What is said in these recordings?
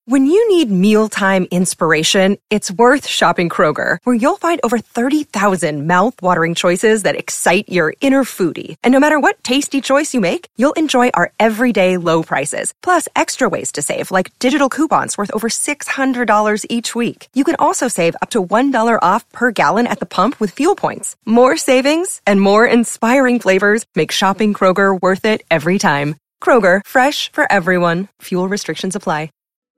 When you need mealtime inspiration, it's worth shopping Kroger, where you'll find over 30,000 mouth-watering choices that excite your inner foodie. And no matter what tasty choice you make, you'll enjoy our everyday low prices, plus extra ways to save, like digital coupons worth over $600 each week. You can also save up to $1 off per gallon at the pump with fuel points. More savings and more inspiring flavors make shopping Kroger worth it every time. Kroger, fresh for everyone. Fuel restrictions apply.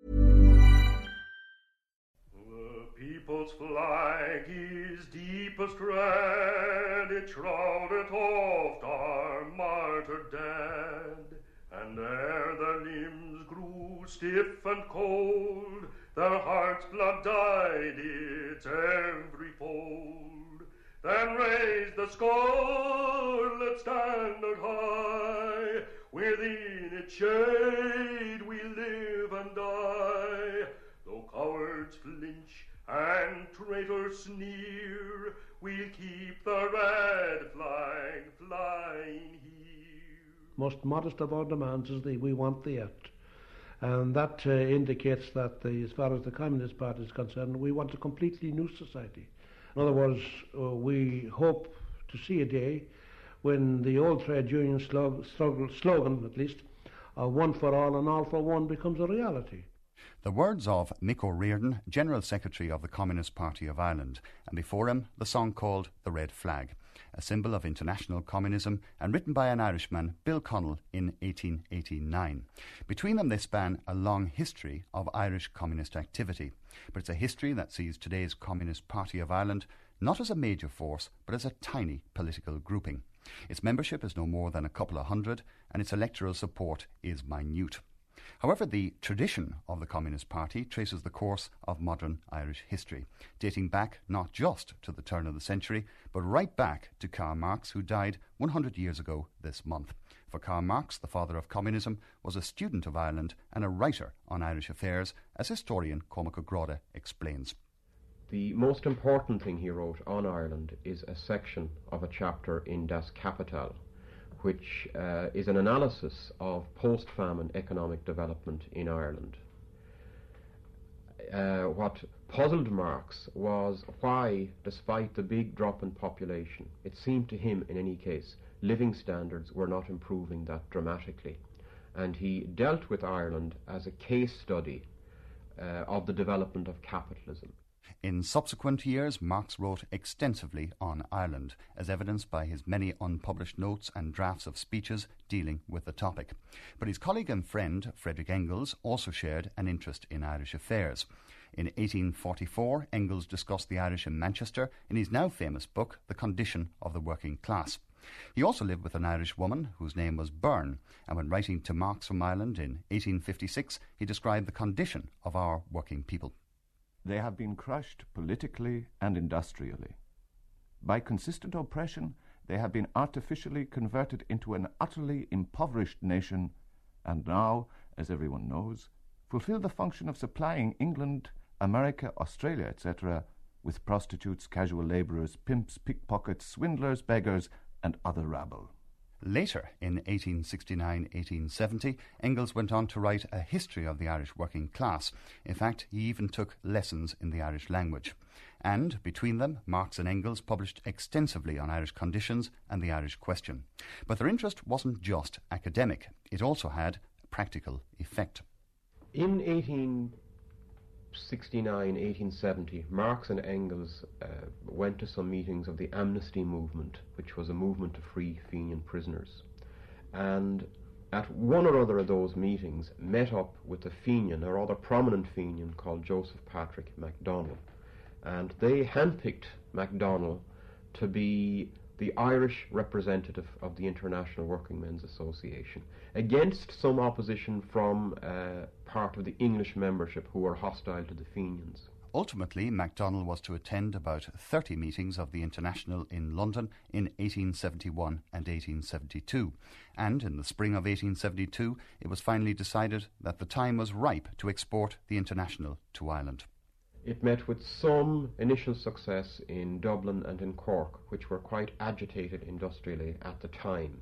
People's flag is deepest red, it shrouded oft our martyred dead. And ere their limbs grew stiff and cold, their heart's blood dyed its every fold. Then raised the scarlet standard high, within its shade we live and die. Though cowards flinch and traitors sneer, we'll keep the red flag flying here. Most modest of our demands is we want the act. And that indicates that as far as the Communist Party is concerned, we want a completely new society. In other words, we hope to see a day when the old trade union slogan, at least, one for all and all for one, becomes a reality. The words of Mick O'Riordan, General Secretary of the Communist Party of Ireland, and before him the song called The Red Flag, a symbol of international communism and written by an Irishman, Bill Connell, in 1889. Between them they span a long history of Irish communist activity, but it's a history that sees today's Communist Party of Ireland not as a major force, but as a tiny political grouping. Its membership is no more than a couple of hundred, and its electoral support is minute. However, the tradition of the Communist Party traces the course of modern Irish history, dating back not just to the turn of the century, but right back to Karl Marx, who died 100 years ago this month. For Karl Marx, the father of communism, was a student of Ireland and a writer on Irish affairs, as historian Cormac O'Grada explains. The most important thing he wrote on Ireland is a section of a chapter in Das Kapital, which is an analysis of post-famine economic development in Ireland. What puzzled Marx was why, despite the big drop in population, it seemed to him, in any case, living standards were not improving that dramatically. And he dealt with Ireland as a case study of the development of capitalism. In subsequent years, Marx wrote extensively on Ireland, as evidenced by his many unpublished notes and drafts of speeches dealing with the topic. But his colleague and friend, Frederick Engels, also shared an interest in Irish affairs. In 1844, Engels discussed the Irish in Manchester in his now famous book, The Condition of the Working Class. He also lived with an Irish woman whose name was Byrne, and when writing to Marx from Ireland in 1856, he described the condition of our working people. They have been crushed politically and industrially. By consistent oppression, they have been artificially converted into an utterly impoverished nation, and now, as everyone knows, fulfill the function of supplying England, America, Australia, etc., with prostitutes, casual labourers, pimps, pickpockets, swindlers, beggars, and other rabble. Later, in 1869-1870, Engels went on to write a history of the Irish working class. In fact, he even took lessons in the Irish language. And, between them, Marx and Engels published extensively on Irish conditions and the Irish question. But their interest wasn't just academic. It also had practical effect. In 1869-1870, Marx and Engels went to some meetings of the Amnesty Movement, which was a movement to free Fenian prisoners. And at one or other of those meetings met up with a Fenian, or rather prominent Fenian, called Joseph Patrick MacDonald. And they handpicked MacDonald to be the Irish representative of the International Working Men's Association, against some opposition from part of the English membership who were hostile to the Fenians. Ultimately, MacDonald was to attend about 30 meetings of the International in London in 1871 and 1872. And in the spring of 1872, it was finally decided that the time was ripe to export the International to Ireland. It met with some initial success in Dublin and in Cork, which were quite agitated industrially at the time.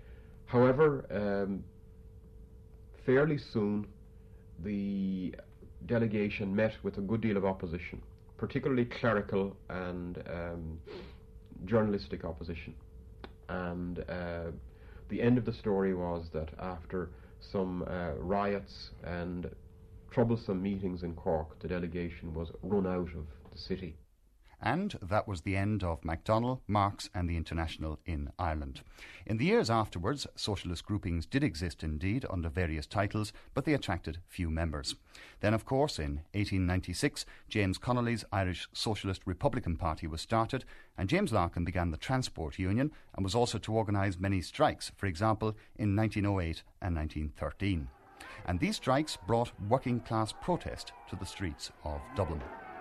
However, fairly soon, the delegation met with a good deal of opposition, particularly clerical and journalistic opposition. And the end of the story was that after some riots and troublesome meetings in Cork, the delegation was run out of the city. And that was the end of MacDonald, Marx and the International in Ireland. In the years afterwards, socialist groupings did exist indeed under various titles, but they attracted few members. Then, of course, in 1896, James Connolly's Irish Socialist Republican Party was started, and James Larkin began the Transport Union and was also to organise many strikes, for example, in 1908 and 1913. And these strikes brought working-class protest to the streets of Dublin.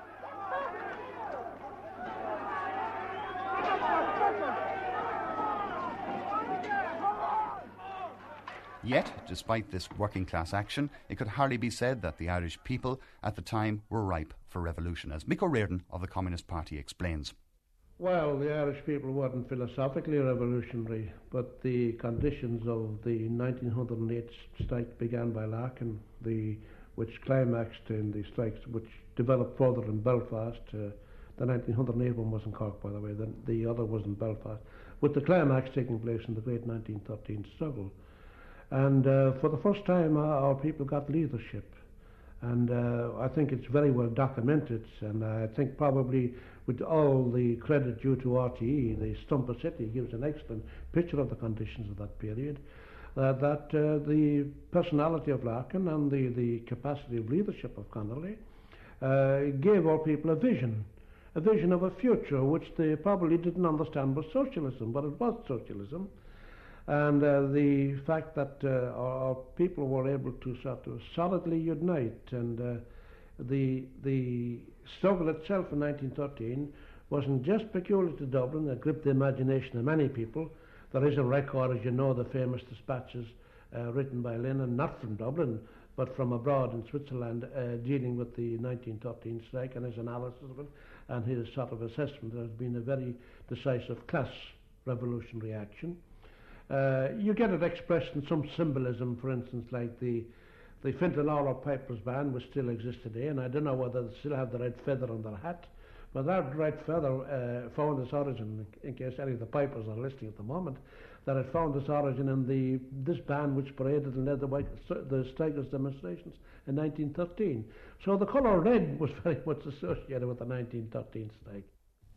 Yet, despite this working-class action, it could hardly be said that the Irish people at the time were ripe for revolution, as Mick O'Riordan of the Communist Party explains. Well, the Irish people weren't philosophically revolutionary, but the conditions of the 1908 strike began by Larkin, which climaxed in the strikes which developed further in Belfast. The 1908 one was in Cork, by the way, the other was in Belfast, with the climax taking place in the great 1913 struggle. And for the first time, our people got leadership. And I think it's very well documented. And I think probably with all the credit due to RTE, the Stump of City gives an excellent picture of the conditions of that period. That the personality of Larkin and the capacity of leadership of Connolly gave our people a vision of a future which they probably didn't understand was socialism, but it was socialism. And the fact that our people were able to sort of solidly unite, and the struggle itself in 1913 wasn't just peculiar to Dublin. It gripped the imagination of many people. There is a record, as you know, the famous dispatches written by Lenin, not from Dublin, but from abroad in Switzerland, dealing with the 1913 strike and his analysis of it, and his sort of assessment. There has been a very decisive class revolutionary action. You get it expressed in some symbolism, for instance, like the Fintan Oller Pipers Band, which still exists today, and I don't know whether they still have the red feather on their hat, but that red feather found its origin, in case any of the pipers are listening at the moment, that it found its origin in this band which paraded and led the strikers' demonstrations in 1913. So the colour red was very much associated with the 1913 strike.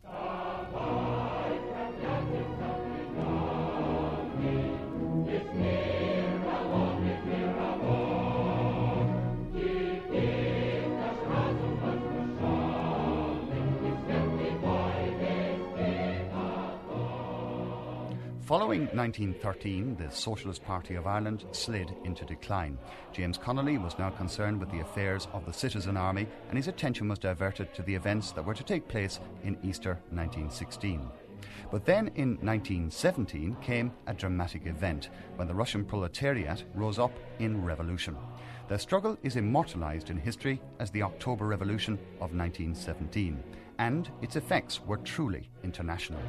Following 1913, the Socialist Party of Ireland slid into decline. James Connolly was now concerned with the affairs of the Citizen Army, and his attention was diverted to the events that were to take place in Easter 1916. But then in 1917 came a dramatic event when the Russian proletariat rose up in revolution. Their struggle is immortalised in history as the October Revolution of 1917, and its effects were truly international.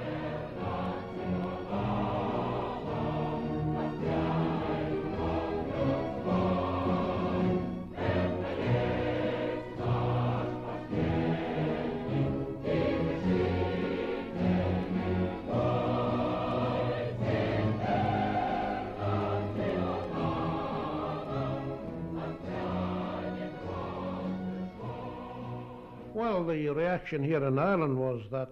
Well, the reaction here in Ireland was that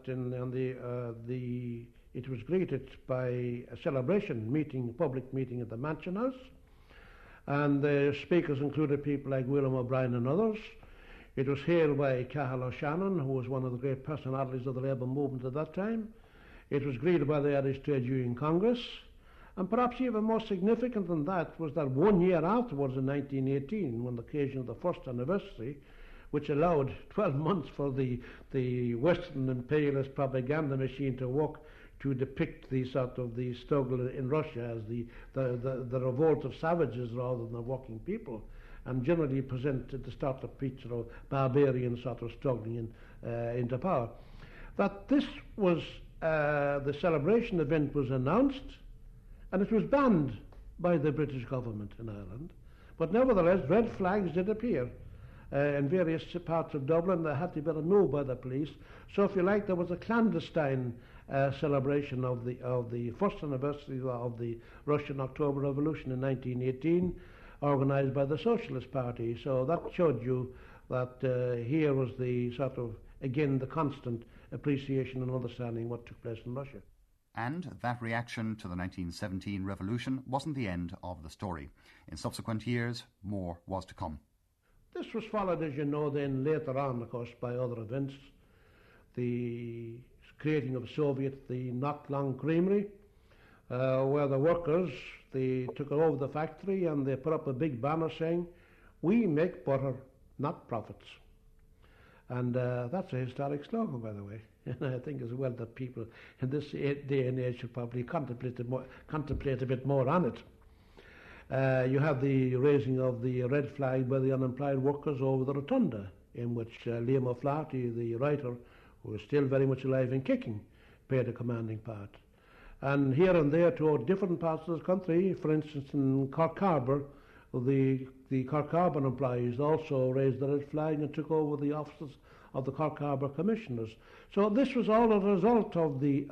it was greeted by a celebration meeting, public meeting at the Mansion House, and the speakers included people like William O'Brien and others. It was hailed by Cathal O'Shannon, who was one of the great personalities of the Labour movement at that time. It was greeted by the Irish Trade Union Congress, and perhaps even more significant than that was that 1 year afterwards, in 1918, when the occasion of the first anniversary, which allowed 12 months for the Western imperialist propaganda machine to work to depict the sort of the struggle in Russia as the revolt of savages rather than of working people, and generally presented the sort of picture of barbarians sort of struggling into power. That this was the celebration event was announced, and it was banned by the British government in Ireland, but nevertheless red flags did appear. in various parts of Dublin. They had to be removed by the police. So, if you like, there was a clandestine celebration of the first anniversary of the Russian October Revolution in 1918, organised by the Socialist Party. So that showed you that here was the sort of, again, the constant appreciation and understanding what took place in Russia. And that reaction to the 1917 revolution wasn't the end of the story. In subsequent years, more was to come. This was followed, as you know, then later on, of course, by other events. The creating of Soviet, the Knock Long Creamery, where the workers, they took over the factory and they put up a big banner saying, "We make butter, not profits." And that's a historic slogan, by the way. And I think as well that people in this day and age should probably contemplate a bit more on it. You have the raising of the red flag by the unemployed workers over the Rotunda, in which Liam O'Flaherty, the writer, who is still very much alive and kicking, played a commanding part. And here and there throughout different parts of the country, for instance in Cork Harbour, the Cork Harbour employees also raised the red flag and took over the offices of the Cork Harbour Commissioners. So this was all a result of the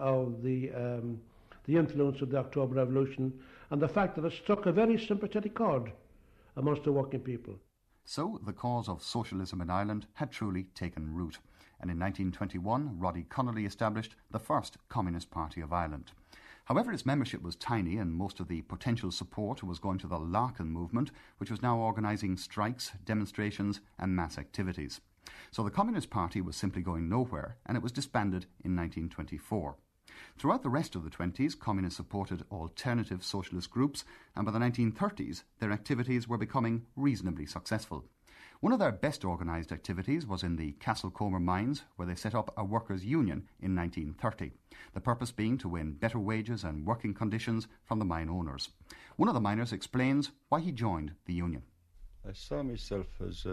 influence of the October Revolution and the fact that it struck a very sympathetic chord amongst the working people. So the cause of socialism in Ireland had truly taken root, and in 1921 Roddy Connolly established the first Communist Party of Ireland. However, its membership was tiny and most of the potential support was going to the Larkin movement, which was now organising strikes, demonstrations and mass activities. So the Communist Party was simply going nowhere, and it was disbanded in 1924. Throughout the rest of the 20s, communists supported alternative socialist groups, and by the 1930s, their activities were becoming reasonably successful. One of their best organised activities was in the Castlecomer mines, where they set up a workers' union in 1930, the purpose being to win better wages and working conditions from the mine owners. One of the miners explains why he joined the union. I saw myself as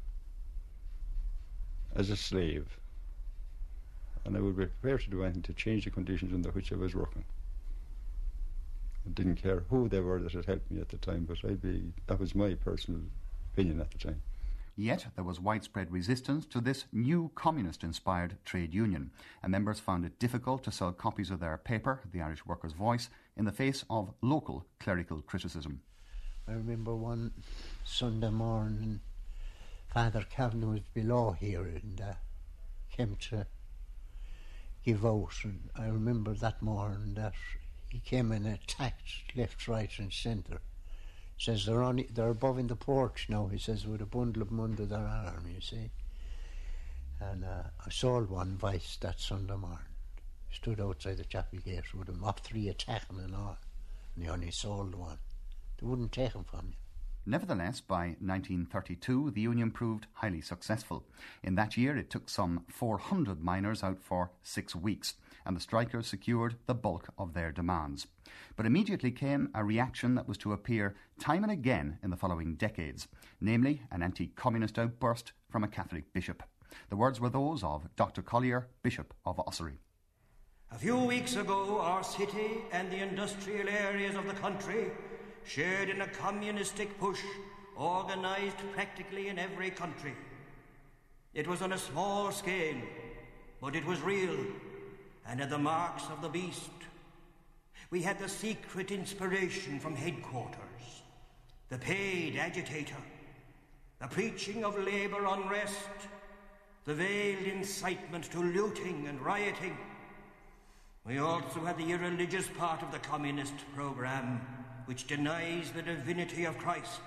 a slave, and I would be prepared to do anything to change the conditions under which I was working. I didn't care who they were that had helped me at the time, but that was my personal opinion at the time. Yet there was widespread resistance to this new communist-inspired trade union, and members found it difficult to sell copies of their paper, The Irish Workers' Voice, in the face of local clerical criticism. I remember one Sunday morning, Father Cavan was below here and came to give out, and I remember that morning that he came and attacked left, right and centre. Says they're above in the porch now, he says, with a bundle of them under their arm, you see. And I saw one vice that Sunday morning. Stood outside the chapel gate with them, up 3 attacking and all. And they only sold one. They wouldn't take him from you. Nevertheless, by 1932, the union proved highly successful. In that year, it took some 400 miners out for 6 weeks, and the strikers secured the bulk of their demands. But immediately came a reaction that was to appear time and again in the following decades, namely an anti-communist outburst from a Catholic bishop. The words were those of Dr. Collier, Bishop of Ossory. A few weeks ago, our city and the industrial areas of the country shared in a communistic push organised practically in every country. It was on a small scale, but it was real and had the marks of the beast. We had the secret inspiration from headquarters, the paid agitator, the preaching of labour unrest, the veiled incitement to looting and rioting. We also had the irreligious part of the communist programme, which denies the divinity of Christ.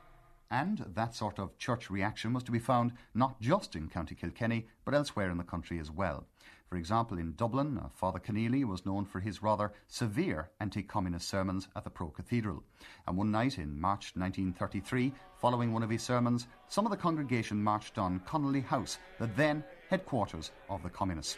And that sort of church reaction was to be found not just in County Kilkenny, but elsewhere in the country as well. For example, in Dublin, Father Keneally was known for his rather severe anti-communist sermons at the Pro Cathedral. And one night in March 1933, following one of his sermons, some of the congregation marched on Connolly House, the then headquarters of the communists.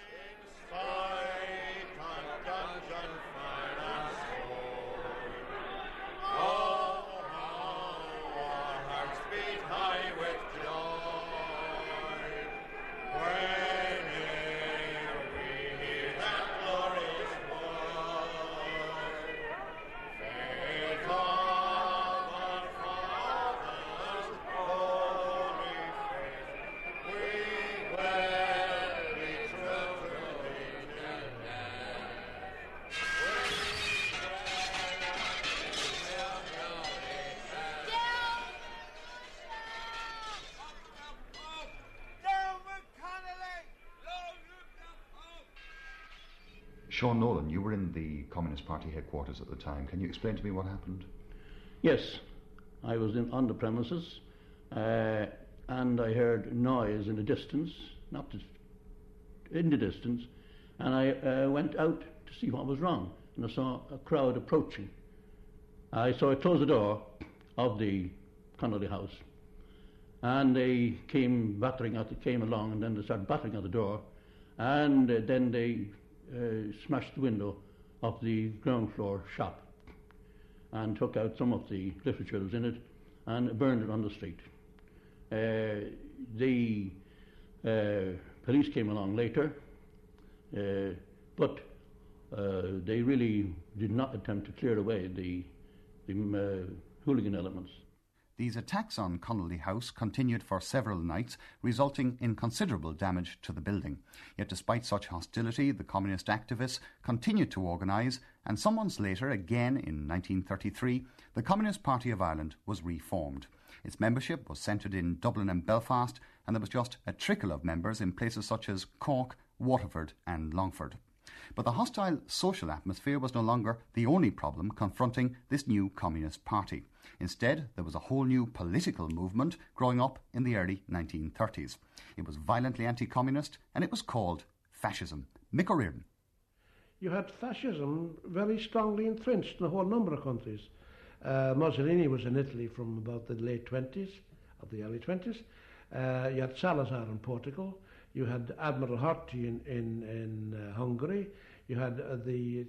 Sean Nolan, you were in the Communist Party headquarters at the time. Can you explain to me what happened? Yes, I was on the premises, and I heard noise in the distance, in the distance, and I went out to see what was wrong, and I saw a crowd approaching. I closed the door of the Connolly house, and they came along, and then they started battering at the door, and then they smashed the window of the ground floor shop and took out some of the literature that was in it and burned it on the street. The police came along later, but they really did not attempt to clear away the hooligan elements. These attacks on Connolly House continued for several nights, resulting in considerable damage to the building. Yet despite such hostility, the communist activists continued to organise, and some months later, again in 1933, the Communist Party of Ireland was reformed. Its membership was centred in Dublin and Belfast, and there was just a trickle of members in places such as Cork, Waterford and Longford. But the hostile social atmosphere was no longer the only problem confronting this new Communist Party. Instead, there was a whole new political movement growing up in the early 1930s. It was violently anti-communist, and it was called fascism. Mick O'Riordan. You had fascism very strongly entrenched in a whole number of countries. Mussolini was in Italy from about the late 20s, or the early 20s. You had Salazar in Portugal. You had Admiral Horthy in Hungary. You had the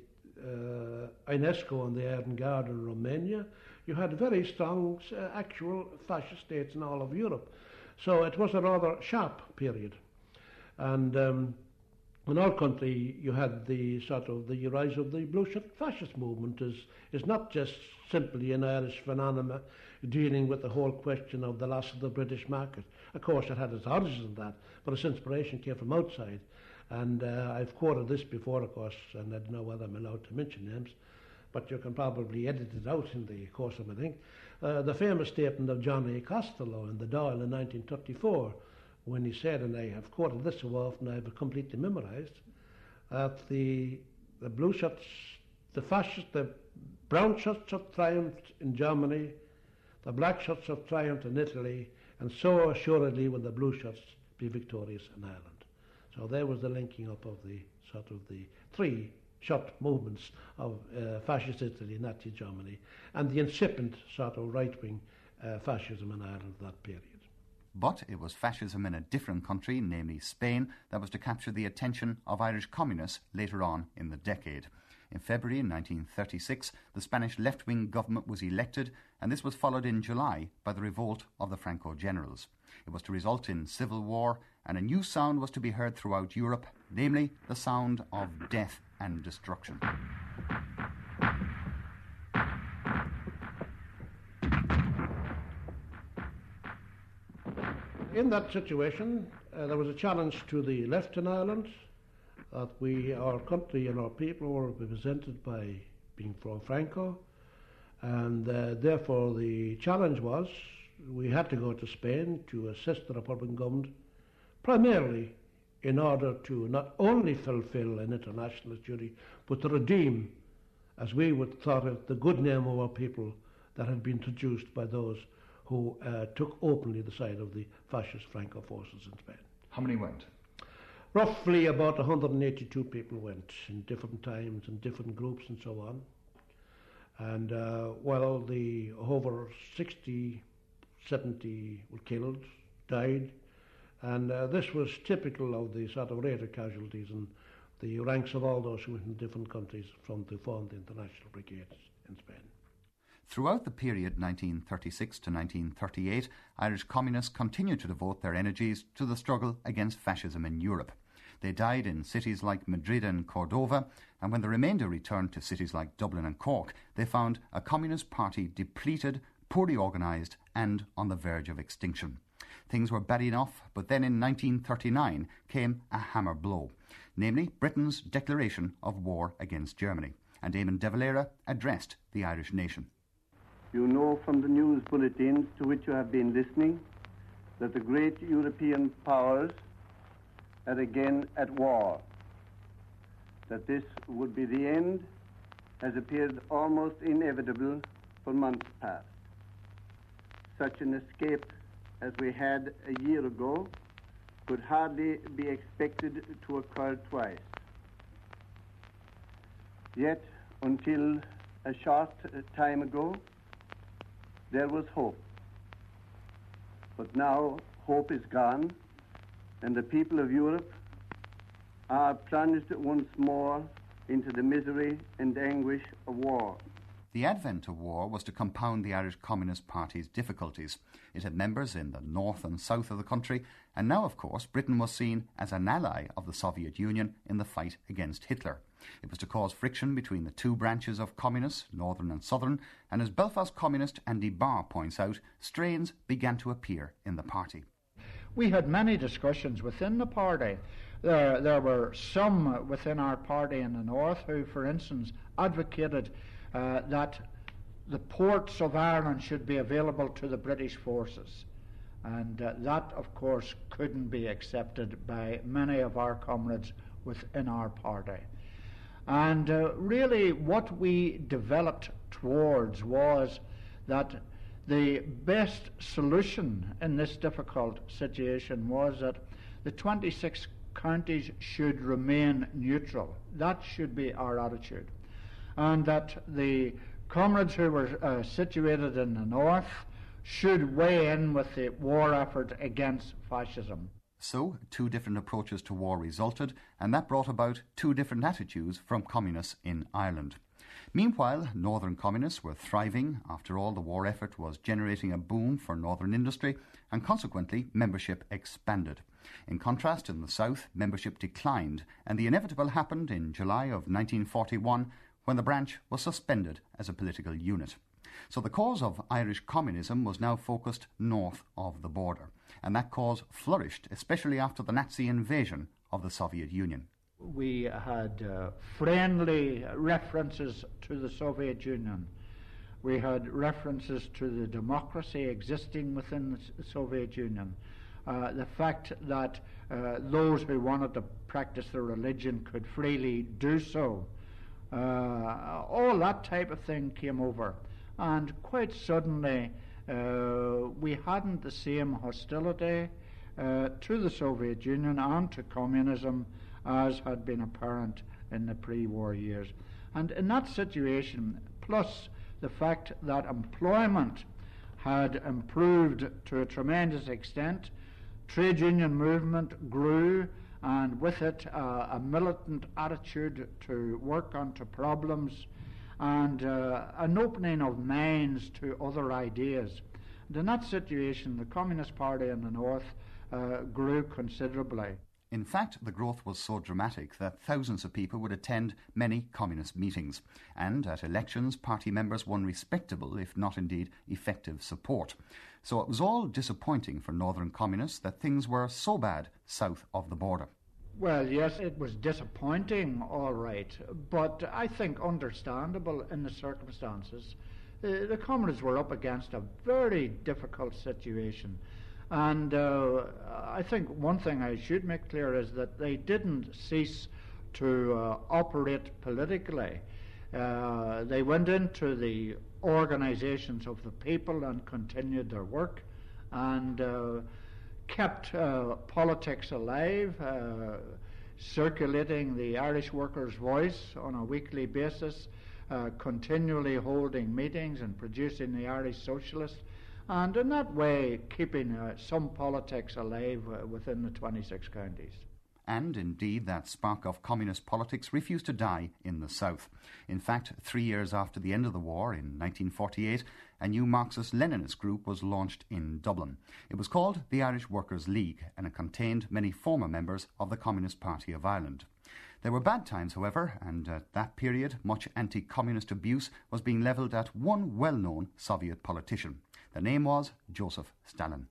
Ionesco and the Iron Guard in Romania. You had very strong actual fascist states in all of Europe. So it was a rather sharp period. And in our country, you had the rise of the blue shirt fascist movement is not just simply an Irish phenomenon dealing with the whole question of the loss of the British market. Of course, it had its origins in that, but its inspiration came from outside. And I've quoted this before, of course, and I don't know whether I'm allowed to mention names, but you can probably edit it out in the course of my thing. The famous statement of John A. Costello in the Dáil in 1934, when he said, and I have quoted this so often I have it completely memorised, that the blue shirts, the fascists, the brown shirts have triumphed in Germany, the black shirts have triumphed in Italy, and so assuredly will the blue shirts be victorious in Ireland. So there was the linking up of the three shirt movements of fascist Italy, Nazi Germany, and the incipient right-wing fascism in Ireland at that period. But it was fascism in a different country, namely Spain, that was to capture the attention of Irish communists later on in the decade. In February 1936, the Spanish left-wing government was elected, and this was followed in July by the revolt of the Franco generals. It was to result in civil war, and a new sound was to be heard throughout Europe, namely the sound of death and destruction. In that situation, there was a challenge to the left in Ireland that our country and our people were represented by being for Franco, and therefore the challenge was we had to go to Spain to assist the Republican government, primarily in order to not only fulfill an internationalist duty, but to redeem, as we would thought it, the good name of our people that had been traduced by those who took openly the side of the fascist Franco forces in Spain. How many went? Roughly about 182 people went in different times and different groups and so on. And the over 60, 70 were killed, died, and this was typical of the rate of casualties in the ranks of all those who went in different countries from to form the international brigades in Spain. Throughout the period 1936 to 1938, Irish communists continued to devote their energies to the struggle against fascism in Europe. They died in cities like Madrid and Cordova, and when the remainder returned to cities like Dublin and Cork, they found a communist party depleted, poorly organised and on the verge of extinction. Things were bad enough, but then in 1939 came a hammer blow, namely Britain's declaration of war against Germany, and Eamon de Valera addressed the Irish nation. You know from the news bulletins to which you have been listening that the great European powers are again at war. that this would be the end has appeared almost inevitable for months past. Such an escape as we had a year ago could hardly be expected to occur twice. Yet, until a short time ago, there was hope. But now hope is gone, and the people of Europe are plunged once more into the misery and anguish of war. The advent of war was to compound the Irish Communist Party's difficulties. It had members in the north and south of the country, and now, of course, Britain was seen as an ally of the Soviet Union in the fight against Hitler. It was to cause friction between the two branches of communists, northern and southern, and as Belfast communist Andy Barr points out, strains began to appear in the party. We had many discussions within the party. There were some within our party in the north who, for instance, advocated that the ports of Ireland should be available to the British forces. And that, of course, couldn't be accepted by many of our comrades within our party. And really what we developed towards was that the best solution in this difficult situation was that the 26 counties should remain neutral. That should be our attitude. And that the comrades who were situated in the north should weigh in with the war effort against fascism. So, two different approaches to war resulted, and that brought about two different attitudes from communists in Ireland. Meanwhile, northern communists were thriving. After all, the war effort was generating a boom for northern industry, and consequently, membership expanded. In contrast, in the south, membership declined, and the inevitable happened in July of 1941, when the branch was suspended as a political unit. So the cause of Irish communism was now focused north of the border, and that cause flourished, especially after the Nazi invasion of the Soviet Union. We had friendly references to the Soviet Union. We had references to the democracy existing within the Soviet Union. The fact that those who wanted to practice their religion could freely do so. All that type of thing came over. And quite suddenly, we hadn't the same hostility to the Soviet Union and to communism as had been apparent in the pre-war years. And in that situation, plus the fact that employment had improved to a tremendous extent, trade union movement grew, and with it a militant attitude to work onto problems, and an opening of minds to other ideas. And in that situation, the Communist Party in the north grew considerably. In fact, the growth was so dramatic that thousands of people would attend many communist meetings, and at elections, party members won respectable, if not indeed effective, support. So it was all disappointing for northern communists that things were so bad south of the border. Well, yes, it was disappointing, all right, but I think understandable in the circumstances. The communists were up against a very difficult situation. And I think one thing I should make clear is that they didn't cease to operate politically. They went into the organizations of the people and continued their work, and kept politics alive, circulating the Irish workers' voice on a weekly basis, continually holding meetings and producing the Irish Socialist, and in that way keeping some politics alive within the 26 counties. And indeed, that spark of communist politics refused to die in the south. In fact, 3 years after the end of the war, in 1948, a new Marxist-Leninist group was launched in Dublin. It was called the Irish Workers' League, and it contained many former members of the Communist Party of Ireland. There were bad times, however, and at that period, much anti-communist abuse was being levelled at one well-known Soviet politician. The name was Joseph Stalin.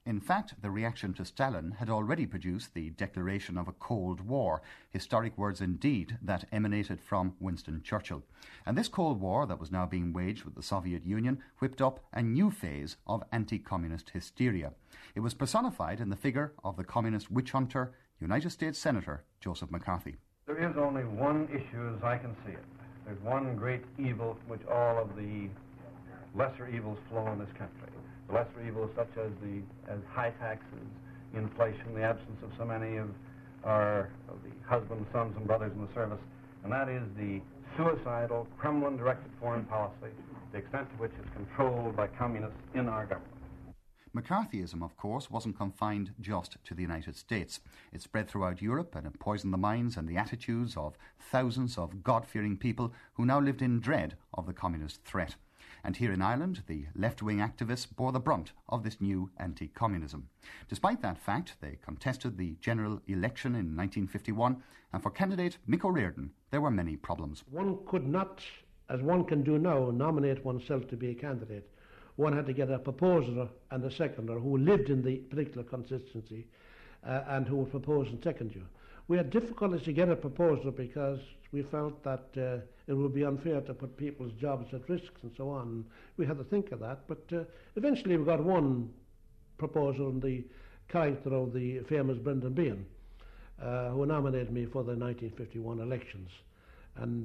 In fact, the reaction to Stalin had already produced the declaration of a Cold War, historic words indeed that emanated from Winston Churchill. And this Cold War that was now being waged with the Soviet Union whipped up a new phase of anti-communist hysteria. It was personified in the figure of the communist witch hunter, United States Senator Joseph McCarthy. There is only one issue as I can see it. There's one great evil from which all of the lesser evils flow in this country. The lesser evils such as high taxes, inflation, the absence of so many of the husbands, sons and brothers in the service, and that is the suicidal, Kremlin-directed foreign policy, the extent to which it's controlled by communists in our government. McCarthyism, of course, wasn't confined just to the United States. It spread throughout Europe and it poisoned the minds and the attitudes of thousands of God-fearing people who now lived in dread of the communist threat. And here in Ireland, the left-wing activists bore the brunt of this new anti-communism. Despite that fact, they contested the general election in 1951, and for candidate Mick O'Riordan, there were many problems. One could not, as one can do now, nominate oneself to be a candidate. One had to get a proposer and a seconder who lived in the particular constituency and who would propose and second you. We had difficulties to get a proposer because we felt that it would be unfair to put people's jobs at risk and so on. We had to think of that, but eventually we got one proposer in the character of the famous Brendan Behan, who nominated me for the 1951 elections. And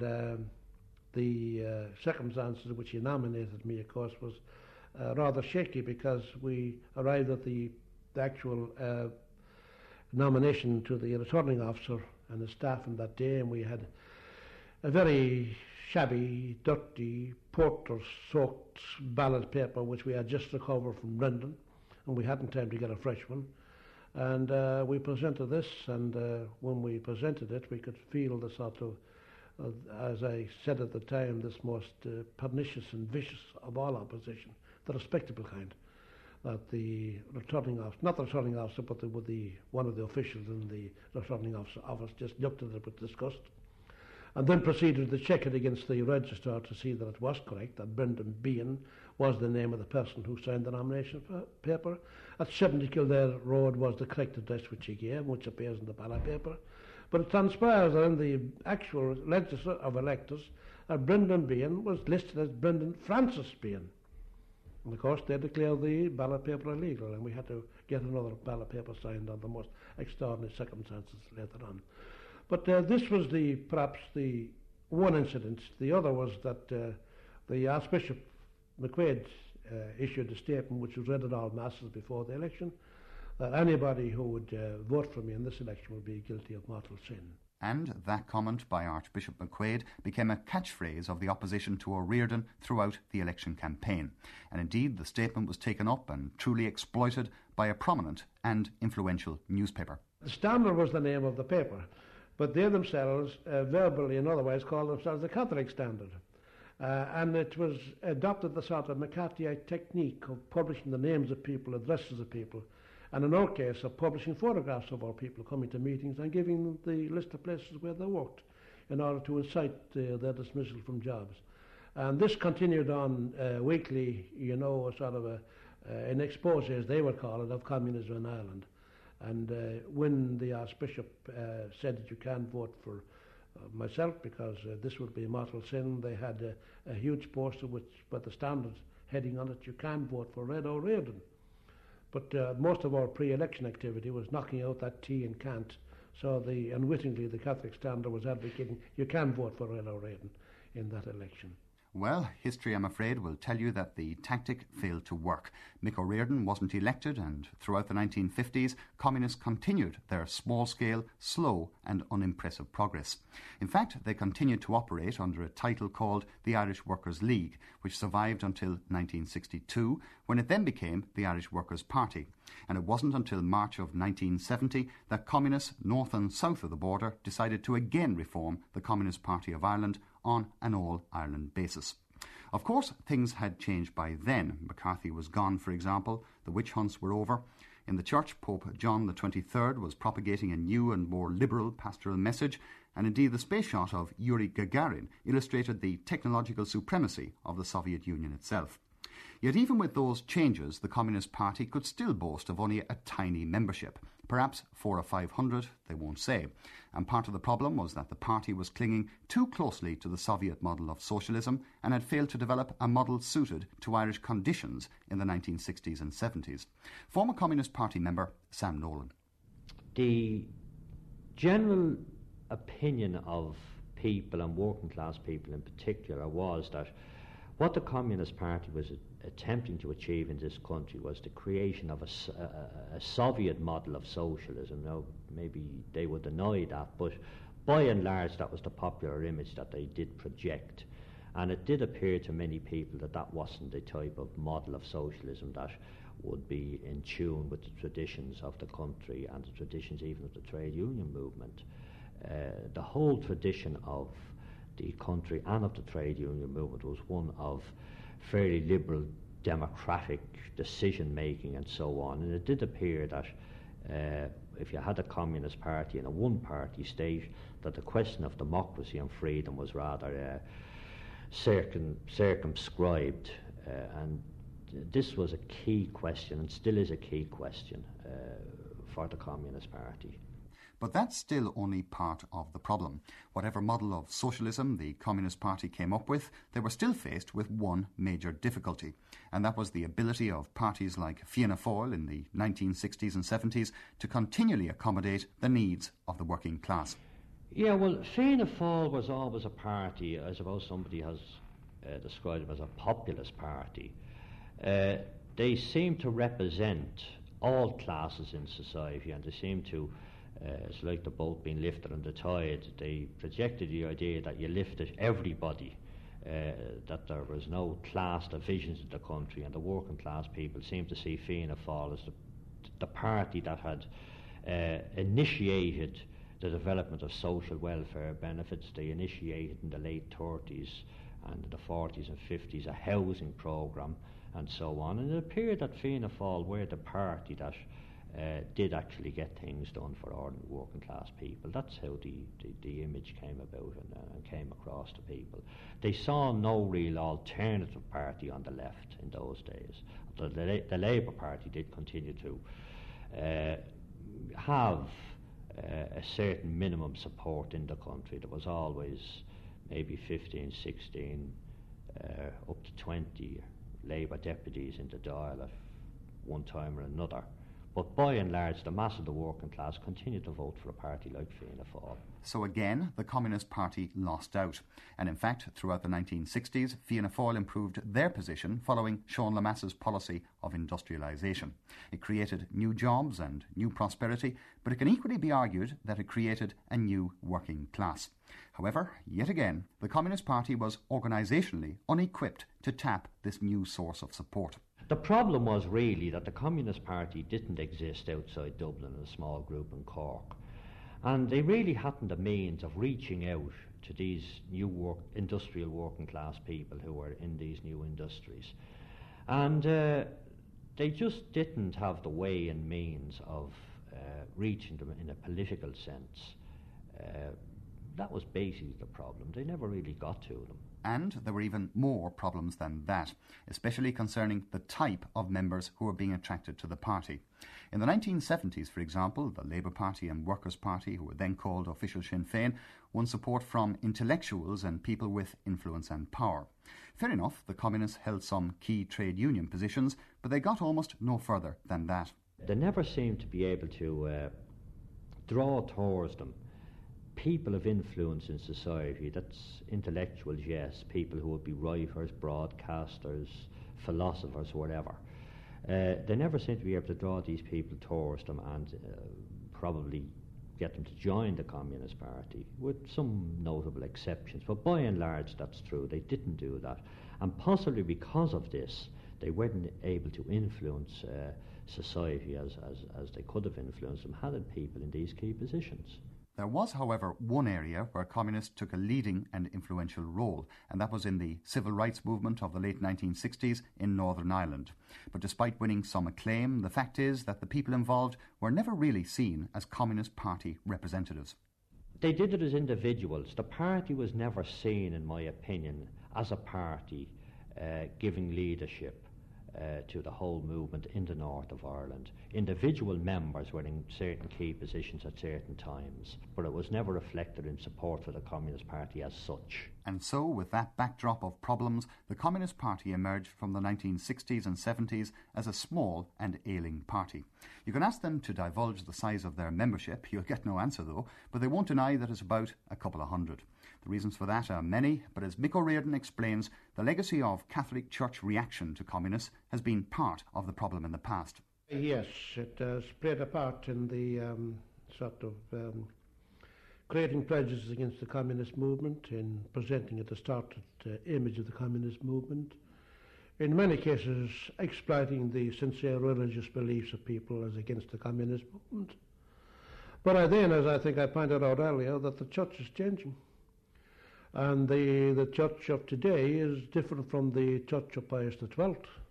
the circumstances in which he nominated me, of course, was rather shaky because we arrived at the actual nomination to the returning officer and the staff on that day, and we had a very shabby, dirty, porter-soaked ballot paper which we had just recovered from Brendan, and we hadn't time to get a fresh one. And we presented this, and when we presented it, we could feel the sort of, as I said at the time, this most pernicious and vicious of all opposition, the respectable kind, that the returning officer, not the returning officer, but one of the officials in the returning office just looked at it with disgust, and then proceeded to check it against the register to see that it was correct, that Brendan Behan was the name of the person who signed the nomination paper. At 70 Kildare Road was the correct address which he gave, which appears in the ballot paper. But it transpires that in the actual register of electors, Brendan Behan was listed as Brendan Francis Behan. And of course they declared the ballot paper illegal, and we had to get another ballot paper signed under the most extraordinary circumstances later on. But this was perhaps the one incident. The other was that the Archbishop McQuaid issued a statement which was read at all masses before the election, that anybody who would vote for me in this election would be guilty of mortal sin. And that comment by Archbishop McQuaid became a catchphrase of the opposition to O'Riordan throughout the election campaign. And indeed, the statement was taken up and truly exploited by a prominent and influential newspaper. The Standard was the name of the paper, but they themselves, verbally and otherwise, called themselves the Catholic Standard. And it was adopted the sort of McCarthyite technique of publishing the names of people, addresses of people, and in our case of publishing photographs of our people coming to meetings and giving them the list of places where they worked in order to incite their dismissal from jobs. And this continued on weekly, sort of an expose, as they would call it, of communism in Ireland. And when the Archbishop said that you can't vote for myself because this would be a mortal sin, they had a huge poster with the Standard heading on it, you can't vote for Red O'Riordan. But most of our pre-election activity was knocking out that T and can't. So unwittingly, the Catholic Standard was advocating you can vote for Red O'Riordan in that election. Well, history, I'm afraid, will tell you that the tactic failed to work. Mick O'Riordan wasn't elected, and throughout the 1950s, communists continued their small-scale, slow and unimpressive progress. In fact, they continued to operate under a title called the Irish Workers' League, which survived until 1962, when it then became the Irish Workers' Party. And it wasn't until March of 1970 that communists north and south of the border decided to again reform the Communist Party of Ireland on an all-Ireland basis. Of course, things had changed by then. McCarthy was gone, for example. The witch hunts were over. In the church, Pope John XXIII was propagating a new and more liberal pastoral message, and indeed the space shot of Yuri Gagarin illustrated the technological supremacy of the Soviet Union itself. Yet even with those changes, the Communist Party could still boast of only a tiny membership. Perhaps 400 or 500, they won't say. And part of the problem was that the party was clinging too closely to the Soviet model of socialism and had failed to develop a model suited to Irish conditions in the 1960s and 70s. Former Communist Party member Sam Nolan. The general opinion of people, and working class people in particular, was that what the Communist Party was attempting to achieve in this country was the creation of a Soviet model of socialism. Now, maybe they would deny that, but by and large that was the popular image that they did project. And it did appear to many people that that wasn't the type of model of socialism that would be in tune with the traditions of the country and the traditions even of the trade union movement. The whole tradition of the country and of the trade union movement was one of fairly liberal democratic decision making and so on, and it did appear that if you had a Communist Party in a one-party state, that the question of democracy and freedom was rather circumscribed, and this was a key question and still is a key question for the Communist Party. But that's still only part of the problem. Whatever model of socialism the Communist Party came up with, they were still faced with one major difficulty, and that was the ability of parties like Fianna Fáil in the 1960s and 70s to continually accommodate the needs of the working class. Yeah, well, Fianna Fáil was always a party, I suppose somebody has described them as a populist party. They seem to represent all classes in society, and they seem to it's like the boat being lifted on the tide. They projected the idea that you lifted everybody, that there was no class divisions in the country, and the working class people seemed to see Fianna Fáil as the party that had initiated the development of social welfare benefits. They initiated in the late 30s and in the 40s and 50s a housing programme and so on, and it appeared that Fianna Fáil were the party that did actually get things done for ordinary working class people. That's how the image came about and came across to people. They saw no real alternative party on the left in those days. The Labour Party did continue to have a certain minimum support in the country. There was always maybe 15, 16, up to 20 Labour deputies in the Dáil at one time or another. But by and large, the mass of the working class continued to vote for a party like Fianna Fáil. So again, the Communist Party lost out. And in fact, throughout the 1960s, Fianna Fáil improved their position following Sean Lemass's policy of industrialisation. It created new jobs and new prosperity, but it can equally be argued that it created a new working class. However, yet again, the Communist Party was organisationally unequipped to tap this new source of support. The problem was really that the Communist Party didn't exist outside Dublin in a small group in Cork. And they really hadn't the means of reaching out to these new industrial working class people who were in these new industries. And they just didn't have the way and means of reaching them in a political sense. That was basically the problem. They never really got to them. And there were even more problems than that, especially concerning the type of members who were being attracted to the party. In the 1970s, for example, the Labour Party and Workers' Party, who were then called Official Sinn Féin, won support from intellectuals and people with influence and power. Fair enough, the Communists held some key trade union positions, but they got almost no further than that. They never seemed to be able to draw towards them people of influence in society. That's intellectuals, yes, people who would be writers, broadcasters, philosophers, whatever. They never seem to be able to draw these people towards them and probably get them to join the Communist Party, with some notable exceptions. But by and large, that's true. They didn't do that. And possibly because of this, they weren't able to influence society as they could have influenced them had people in these key positions. There was, however, one area where communists took a leading and influential role, and that was in the civil rights movement of the late 1960s in Northern Ireland. But despite winning some acclaim, the fact is that the people involved were never really seen as Communist Party representatives. They did it as individuals. The party was never seen, in my opinion, as a party giving leadership. to the whole movement in the north of Ireland. Individual members were in certain key positions at certain times, but it was never reflected in support for the Communist Party as such. And so, with that backdrop of problems, the Communist Party emerged from the 1960s and 70s as a small and ailing party. You can ask them to divulge the size of their membership. You'll get no answer though, but they won't deny that it's about a couple of hundred. The reasons for that are many, but as Mick O'Riordan explains, the legacy of Catholic Church reaction to communists has been part of the problem in the past. Yes, it played a part in the creating prejudice against the communist movement, in presenting a distorted image of the communist movement, in many cases exploiting the sincere religious beliefs of people as against the communist movement. But then, as I think I pointed out earlier, that the church is changing. And the church of today is different from the church of Pius XII,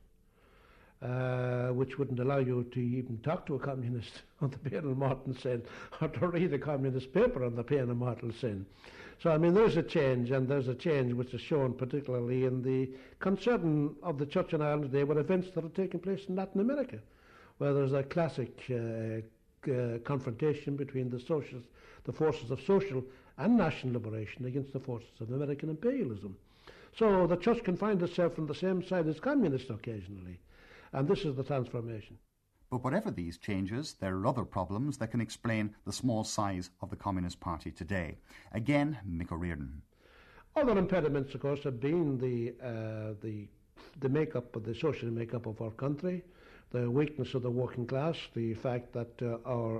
which wouldn't allow you to even talk to a communist on the pain of mortal sin, or to read a communist paper on the pain of mortal sin. So, I mean, there's a change, and there's a change which is shown particularly in the concern of the church in Ireland today with events that are taking place in Latin America, where there's a classic confrontation between the forces of social and national liberation against the forces of American imperialism. So the church can find itself on the same side as communists occasionally, and this is the transformation. But whatever these changes, there are other problems that can explain the small size of the Communist Party today. Again, Mick O'Riordan. Other impediments, of course, have been the makeup of the social makeup of our country, the weakness of the working class, the fact that our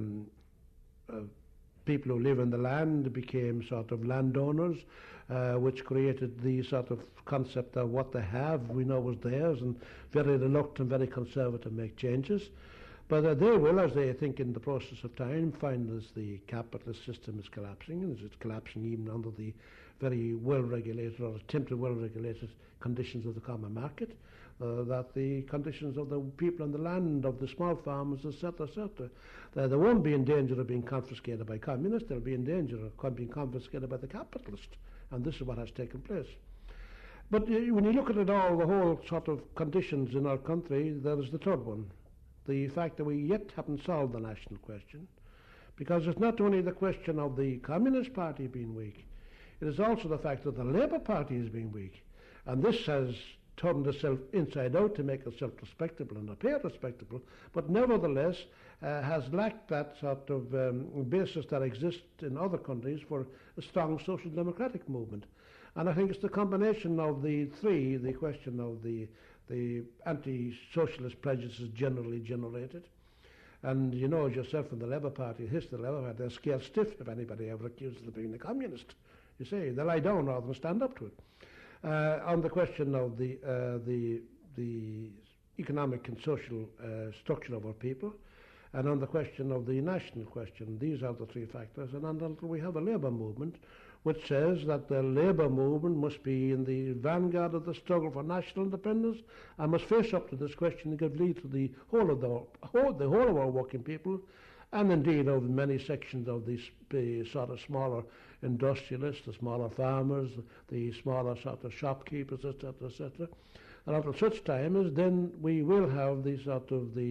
people who live in the land became sort of landowners, which created the sort of concept of what they have we know was theirs, and very reluctant, very conservative make changes. But they will, as they think in the process of time, find as the capitalist system is collapsing, and as it's collapsing even under the very well-regulated or attempted well-regulated conditions of the common market, that the conditions of the people on the land, of the small farmers, etc., they won't be in danger of being confiscated by communists, they'll be in danger of being confiscated by the capitalists, and this is what has taken place. But when you look at it all, the whole sort of conditions in our country, there is the third one, the fact that we yet haven't solved the national question, because it's not only the question of the Communist Party being weak, it is also the fact that the Labour Party is being weak, and this has turned itself inside out to make itself respectable and appear respectable, but nevertheless has lacked that sort of basis that exists in other countries for a strong social democratic movement. And I think it's the combination of the three, the question of the anti-socialist prejudices generally generated, and you know yourself in the Labour Party, the history of the Labour Party, they're scared stiff if anybody ever accuses them of being a communist. You see, they lie down rather than stand up to it. On the question of the economic and social structure of our people, and on the question of the national question, these are the three factors. And until we have a labour movement which says that the labour movement must be in the vanguard of the struggle for national independence and must face up to this question and give lead to the whole of our working people, and indeed of many sections of the sort of smaller industrialists, the smaller farmers, the smaller sort of shopkeepers, etc., etc. And until such time as then we will have this sort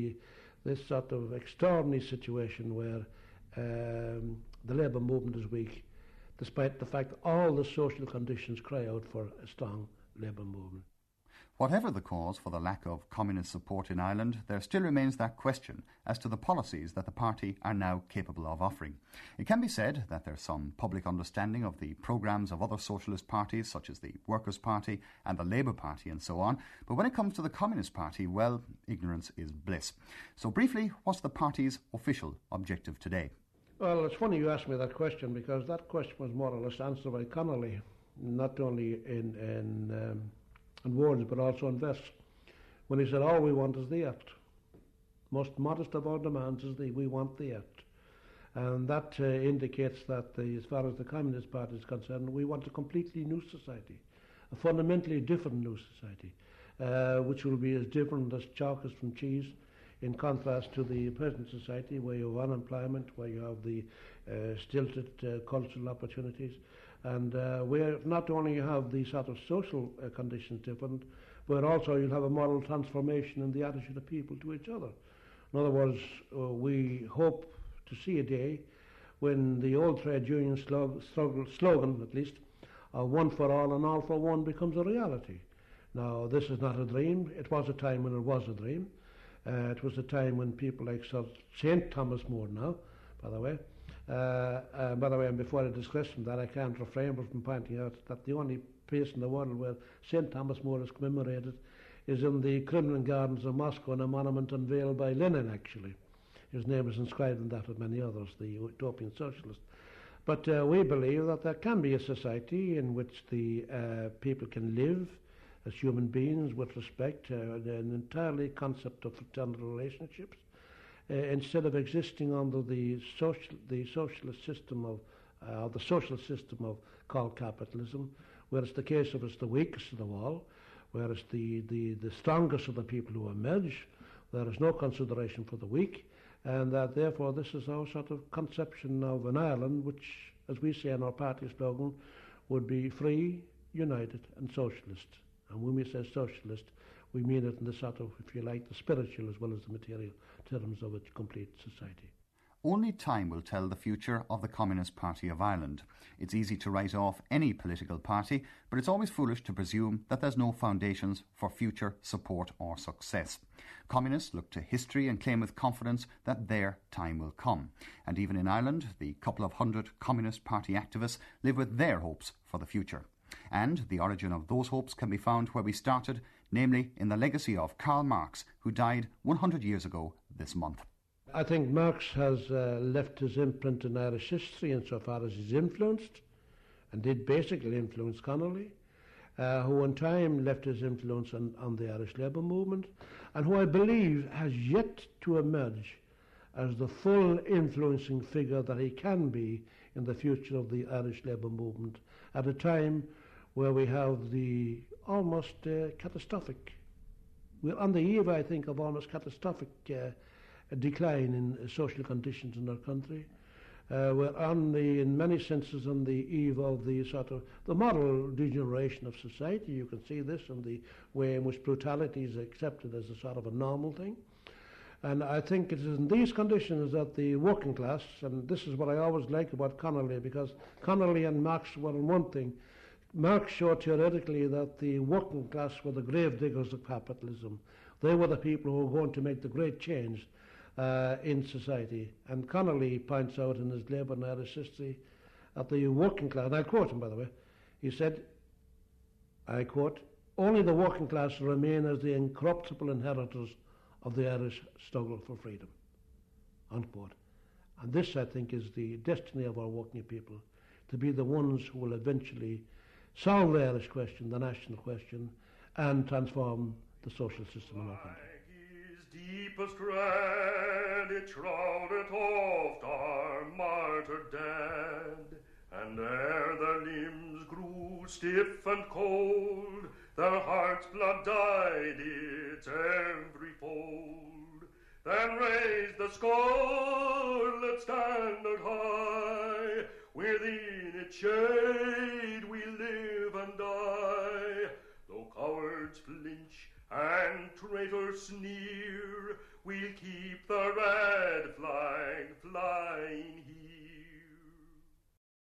of extraordinary situation where the labour movement is weak, despite the fact that all the social conditions cry out for a strong labour movement. Whatever the cause for the lack of communist support in Ireland, there still remains that question as to the policies that the party are now capable of offering. It can be said that there's some public understanding of the programmes of other socialist parties, such as the Workers' Party and the Labour Party and so on, but when it comes to the Communist Party, well, ignorance is bliss. So briefly, what's the party's official objective today? Well, it's funny you asked me that question, because that question was more or less answered by Connolly, not only in words but also in verse, when he said, all we want is the act. Most modest of our demands is we want the act. And that indicates that as far as the Communist Party is concerned, we want a completely new society, a fundamentally different new society, which will be as different as chalk is from cheese, in contrast to the present society where you have unemployment, where you have the stilted cultural opportunities, And where not only you have the sort of social conditions different, but also you'll have a moral transformation in the attitude of people to each other. In other words, we hope to see a day when the old trade union slogan, at least, one for all and all for one, becomes a reality. Now, this is not a dream. It was a time when it was a dream. It was a time when people like Sir St. Thomas More now, by the way, and before I digress from that, I can't refrain from pointing out that the only place in the world where St. Thomas More is commemorated is in the Kremlin Gardens of Moscow, in a monument unveiled by Lenin, actually. His name is inscribed in that with many others, the utopian socialist. But we believe that there can be a society in which the people can live as human beings with respect, an entirely concept of fraternal relationships, instead of existing under the socialist system of called capitalism, where it's the case of it's the weakest of them all, where it's the strongest of the people who emerge. There is no consideration for the weak, and that therefore this is our sort of conception of an Ireland which, as we say in our party slogan, would be free, united and socialist. And when we say socialist, we mean it in the sort of, if you like, the spiritual as well as the material terms of a complete society. Only time will tell the future of the Communist Party of Ireland. It's easy to write off any political party, but it's always foolish to presume that there's no foundations for future support or success. Communists look to history and claim with confidence that their time will come. And even in Ireland, the couple of hundred Communist Party activists live with their hopes for the future. And the origin of those hopes can be found where we started, namely in the legacy of Karl Marx, who died 100 years ago this month. I think Marx has left his imprint in Irish history insofar as he's influenced, and did basically influence Connolly, who in time left his influence on the Irish Labour movement, and who I believe has yet to emerge as the full influencing figure that he can be in the future of the Irish Labour movement, at a time where we have the almost catastrophic, we're on the eve, I think, of almost catastrophic a decline in social conditions in our country. We're in many senses on the eve of the sort of the moral degeneration of society. You can see this in the way in which brutality is accepted as a sort of a normal thing. And I think it is in these conditions that the working class, and this is what I always like about Connolly, because Connolly and Marx were in one thing. Marx showed theoretically that the working class were the grave diggers of capitalism. They were the people who were going to make the great change in society. And Connolly points out in his Labour and Irish history that the working class, and I quote him by the way, he said, I quote, "Only the working class remain as the incorruptible inheritors of the Irish struggle for freedom," unquote. And this, I think, is the destiny of our working people, to be the ones who will eventually solve the Irish question, the national question, and transform the social system in our country. Deepest red, it shrouded oft our martyred dead, and ere their limbs grew stiff and cold, their heart's blood dyed its every fold. Then raised the scarlet standard high, within its shade we live and die. Though cowards flinch and traitors sneer, we'll keep the red flag flying here.